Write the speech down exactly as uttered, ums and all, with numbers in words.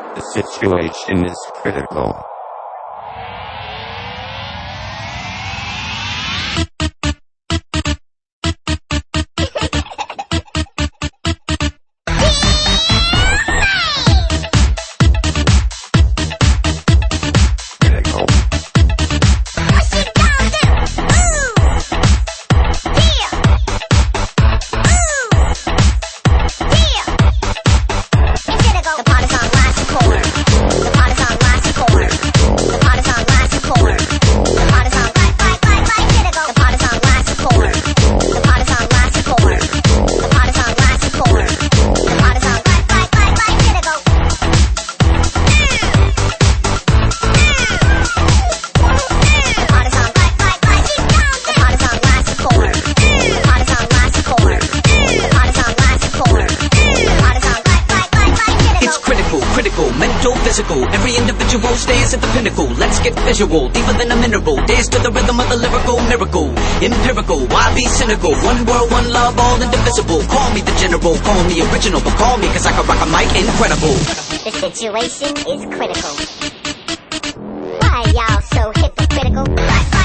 The situation is critical. Physical, every individual stays at the pinnacle. Let's get visual, deeper than a mineral. Dance to the rhythm of the lyrical miracle. Empirical, why be cynical? One world, one love, all indivisible. Call me the general, call me original, but call me cause I can rock a mic incredible. The situation is critical. Why y'all so hypocritical?